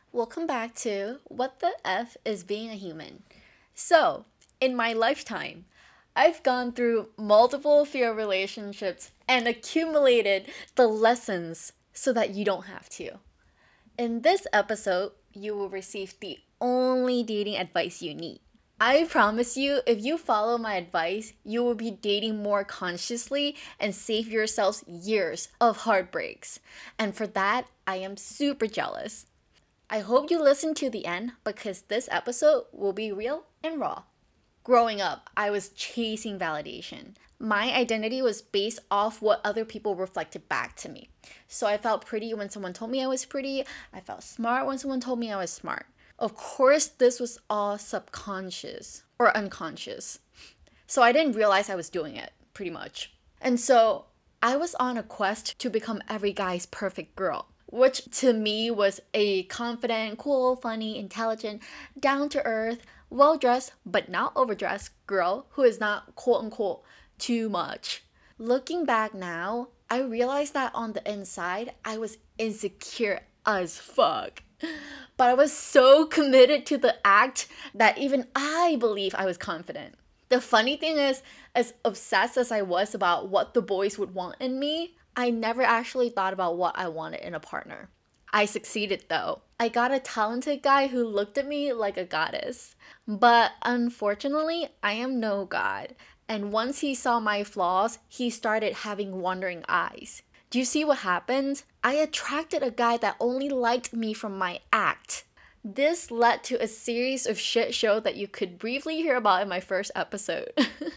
Welcome back to What the F is Being a Human. So, in my lifetime, I've gone through multiple failed relationships and accumulated the lessons so that you don't have to. In this episode, you will receive the only dating advice you need. I promise you, if you follow my advice, you will be dating more consciously and save yourselves years of heartbreaks. And for that, I am super jealous. I hope you listen to the end because this episode will be real and raw. Growing up, I was chasing validation. My identity was based off what other people reflected back to me. So I felt pretty when someone told me I was pretty. I felt smart when someone told me I was smart. Of course, this was all subconscious or unconscious. So I didn't realize I was doing it, pretty much. And so I was on a quest to become every guy's perfect girl, which to me was a confident, cool, funny, intelligent, down to earth, well dressed, but not overdressed girl who is not quote unquote too much. Looking back now, I realized that on the inside, I was insecure as fuck. But I was so committed to the act that even I believe I was confident. The funny thing is, as obsessed as I was about what the boys would want in me, I never actually thought about what I wanted in a partner. I succeeded though. I got a talented guy who looked at me like a goddess. But unfortunately, I am no god. And once he saw my flaws, he started having wandering eyes. Do you see what happened? I attracted a guy that only liked me from my act. This led to a series of shit show that you could briefly hear about in my first episode.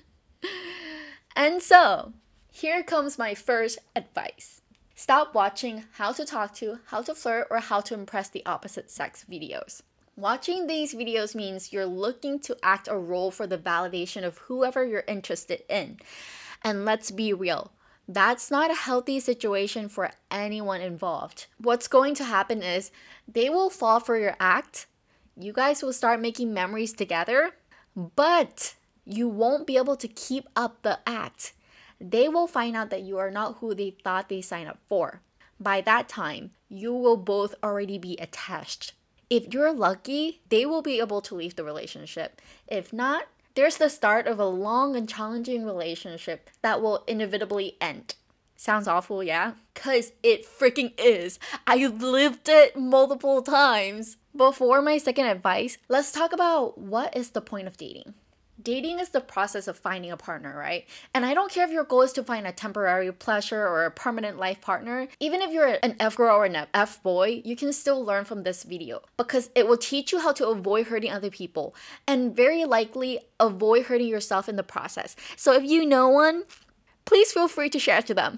And so, here comes my first advice. Stop watching how to talk to, how to flirt, or how to impress the opposite sex videos. Watching these videos means you're looking to act a role for the validation of whoever you're interested in. And let's be real, that's not a healthy situation for anyone involved. What's going to happen is they will fall for your act, you guys will start making memories together, but you won't be able to keep up the act. They will find out that you are not who they thought they signed up for. By that time, you will both already be attached. If you're lucky, they will be able to leave the relationship. If not, there's the start of a long and challenging relationship that will inevitably end. Sounds awful, yeah? Cause it freaking is. I lived it multiple times. Before my second advice, let's talk about what is the point of dating. Dating is the process of finding a partner, right? And I don't care if your goal is to find a temporary pleasure or a permanent life partner. Even if you're an F girl or an F boy, you can still learn from this video because it will teach you how to avoid hurting other people and very likely avoid hurting yourself in the process. So if you know one, please feel free to share it to them.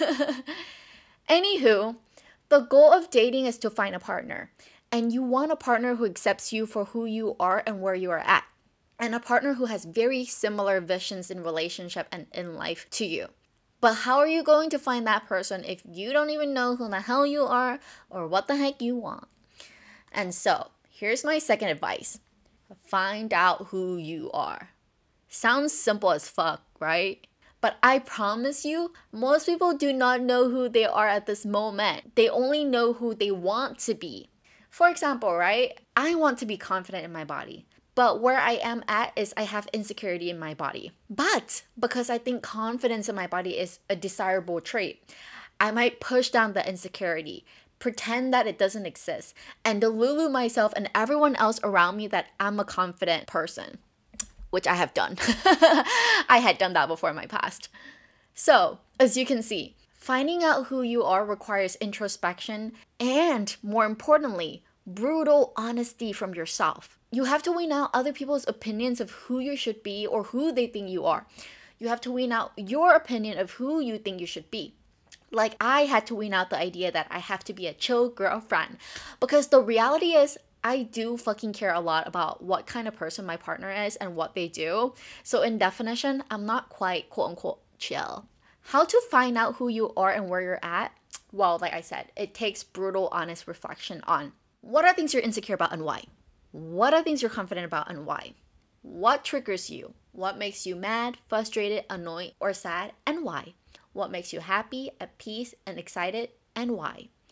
Anywho, the goal of dating is to find a partner. And you want a partner who accepts you for who you are and where you are at. And a partner who has very similar visions in relationship and in life to you. But how are you going to find that person if you don't even know who the hell you are or what the heck you want? And so, here's my second advice. Find out who you are. Sounds simple as fuck, right? But I promise you, most people do not know who they are at this moment. They only know who they want to be. For example, right? I want to be confident in my body. But where I am at is I have insecurity in my body. But because I think confidence in my body is a desirable trait, I might push down the insecurity, pretend that it doesn't exist, and delude myself and everyone else around me that I'm a confident person, which I have done. I had done that before in my past. So, as you can see, finding out who you are requires introspection and, more importantly, brutal honesty from yourself. You have to wean out other people's opinions of who you should be or who they think you are. You have to wean out your opinion of who you think you should be. Like, I had to wean out the idea that I have to be a chill girlfriend. Because the reality is, I do fucking care a lot about what kind of person my partner is and what they do. So, in definition, I'm not quite quote unquote chill. How to find out who you are and where you're at? Well, like I said, it takes brutal, honest reflection on what are things you're insecure about and why? What are things you're confident about and why? What triggers you? What makes you mad, frustrated, annoyed, or sad and why? What makes you happy, at peace, and excited and why?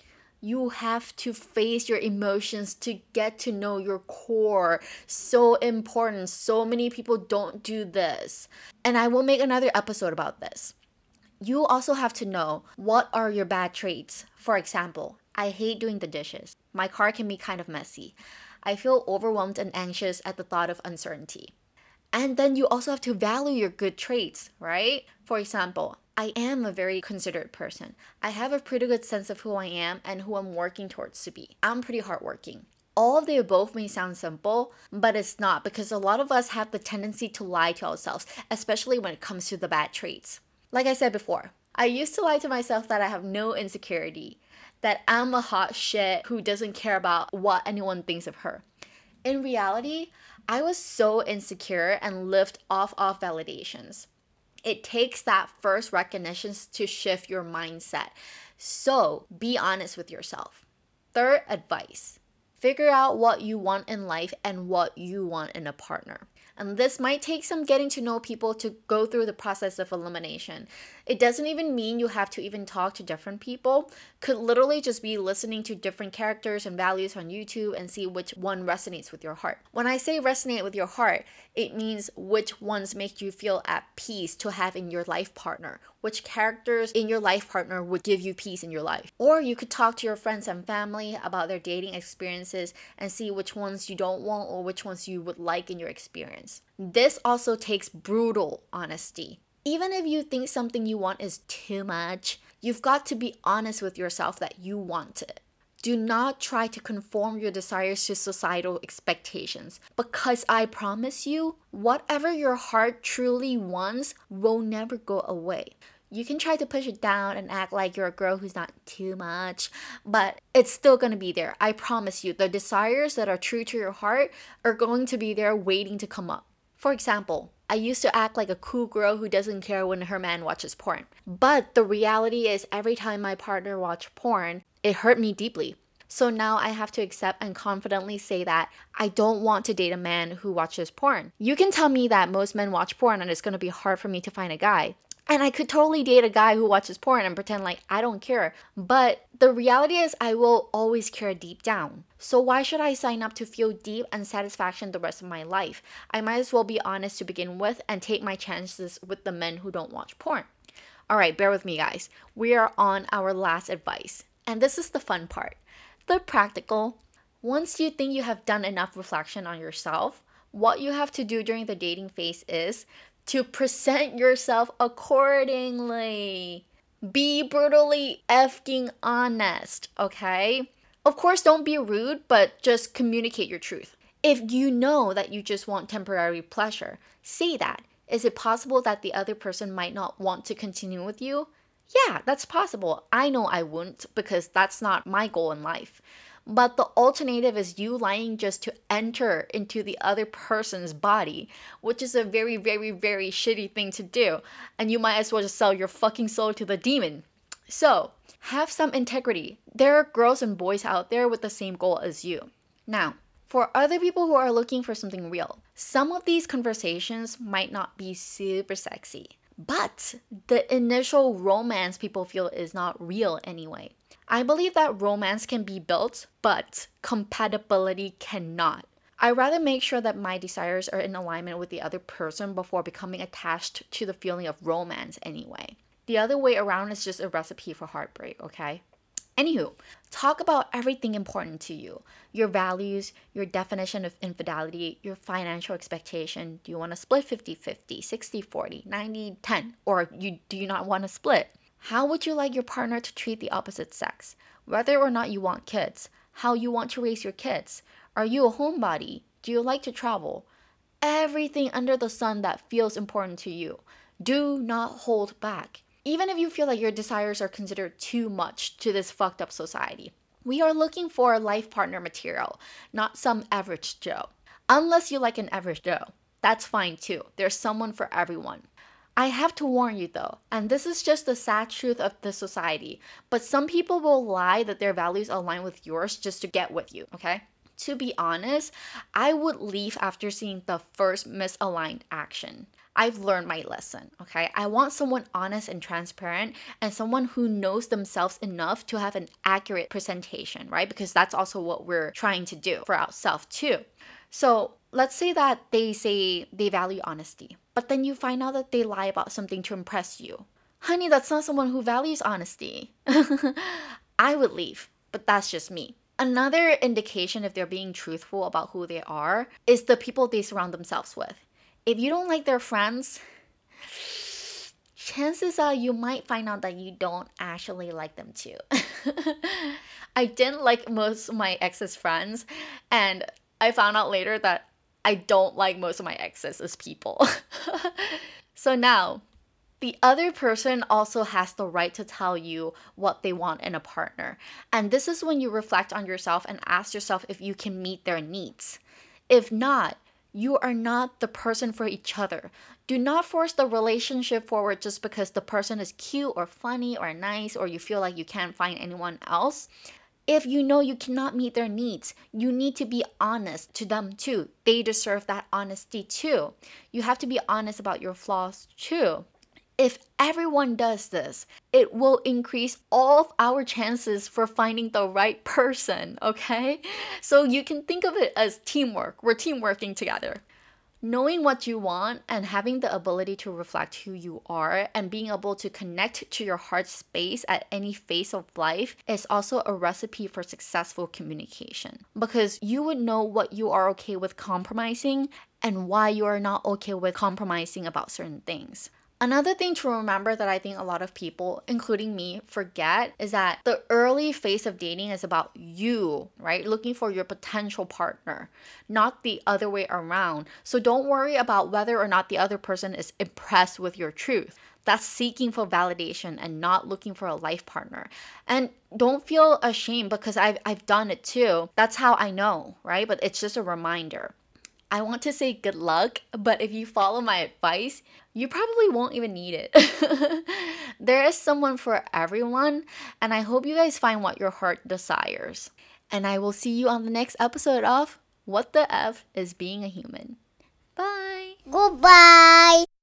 You have to face your emotions to get to know your core. So important. So many people don't do this. And I will make another episode about this. You also have to know what are your bad traits. For example, I hate doing the dishes. My car can be kind of messy. I feel overwhelmed and anxious at the thought of uncertainty. And then you also have to value your good traits, right? For example, I am a very considerate person. I have a pretty good sense of who I am and who I'm working towards to be. I'm pretty hardworking. All of the above may sound simple, but it's not, because a lot of us have the tendency to lie to ourselves, especially when it comes to the bad traits. Like I said before, I used to lie to myself that I have no insecurity, that I'm a hot shit who doesn't care about what anyone thinks of her. In reality, I was so insecure and lived off validations. It takes that first recognition to shift your mindset. So be honest with yourself. Third advice: figure out what you want in life and what you want in a partner. And this might take some getting to know people to go through the process of elimination. It doesn't even mean you have to even talk to different people. Could literally just be listening to different characters and values on YouTube and see which one resonates with your heart. When I say resonate with your heart, it means which ones make you feel at peace to have in your life partner. Which characters in your life partner would give you peace in your life. Or you could talk to your friends and family about their dating experiences and see which ones you don't want or which ones you would like in your experience. This also takes brutal honesty. Even if you think something you want is too much, you've got to be honest with yourself that you want it. Do not try to conform your desires to societal expectations, because I promise you, whatever your heart truly wants will never go away. You can try to push it down and act like you're a girl who's not too much, but it's still going to be there. I promise you, the desires that are true to your heart are going to be there waiting to come up. For example, I used to act like a cool girl who doesn't care when her man watches porn. But the reality is, every time my partner watched porn, it hurt me deeply. So now I have to accept and confidently say that I don't want to date a man who watches porn. You can tell me that most men watch porn and it's going to be hard for me to find a guy. And I could totally date a guy who watches porn and pretend like I don't care. But the reality is, I will always care deep down. So why should I sign up to feel deep and satisfaction the rest of my life? I might as well be honest to begin with and take my chances with the men who don't watch porn. Alright, bear with me guys. We are on our last advice. And this is the fun part. The practical. Once you think you have done enough reflection on yourself, what you have to do during the dating phase is to present yourself accordingly. Be brutally effing honest, okay? Of course, don't be rude, but just communicate your truth. If you know that you just want temporary pleasure, say that. Is it possible that the other person might not want to continue with you? Yeah, that's possible. I know I wouldn't, because that's not my goal in life. But the alternative is you lying just to enter into the other person's body, which is a very, very, very shitty thing to do. And you might as well just sell your fucking soul to the demon. So, have some integrity. There are girls and boys out there with the same goal as you. Now, for other people who are looking for something real, some of these conversations might not be super sexy. But the initial romance people feel is not real anyway. I believe that romance can be built, but compatibility cannot. I rather make sure that my desires are in alignment with the other person before becoming attached to the feeling of romance anyway. The other way around is just a recipe for heartbreak, okay? Anywho, talk about everything important to you. Your values, your definition of infidelity, your financial expectation. Do you want to split 50-50, 60-40, 90-10? Or do you not want to split? How would you like your partner to treat the opposite sex? Whether or not you want kids. How you want to raise your kids. Are you a homebody? Do you like to travel? Everything under the sun that feels important to you. Do not hold back. Even if you feel like your desires are considered too much to this fucked up society. We are looking for life partner material, not some average Joe. Unless you like an average Joe. That's fine too. There's someone for everyone. I have to warn you though, and this is just the sad truth of the society, but some people will lie that their values align with yours just to get with you, okay? to be honest, I would leave after seeing the first misaligned action. I've learned my lesson, okay? I want someone honest and transparent and someone who knows themselves enough to have an accurate presentation, right? Because that's also what we're trying to do for ourselves too. So let's say that they say they value honesty, but then you find out that they lie about something to impress you. Honey, that's not someone who values honesty. I would leave, but that's just me. Another indication if they're being truthful about who they are is the people they surround themselves with. If you don't like their friends, chances are you might find out that you don't actually like them too. I didn't like most of my ex's friends, and I found out later that I don't like most of my exes as people. So now, the other person also has the right to tell you what they want in a partner. And this is when you reflect on yourself and ask yourself if you can meet their needs. If not, you are not the person for each other. Do not force the relationship forward just because the person is cute or funny or nice or you feel like you can't find anyone else. If you know you cannot meet their needs, you need to be honest to them too. They deserve that honesty too. You have to be honest about your flaws too. If everyone does this, it will increase all of our chances for finding the right person, okay? So you can think of it as teamwork. We're teamworking together. Knowing what you want and having the ability to reflect who you are and being able to connect to your heart space at any phase of life is also a recipe for successful communication. Because you would know what you are okay with compromising and why you are not okay with compromising about certain things. Another thing to remember that I think a lot of people, including me, forget is that the early phase of dating is about you, right? Looking for your potential partner, not the other way around. So don't worry about whether or not the other person is impressed with your truth. That's seeking for validation and not looking for a life partner. And don't feel ashamed because I've done it too. That's how I know, right? But it's just a reminder. I want to say good luck, but if you follow my advice, you probably won't even need it. There is someone for everyone, and I hope you guys find what your heart desires. And I will see you on the next episode of What the F is Being a Human. Bye. Goodbye.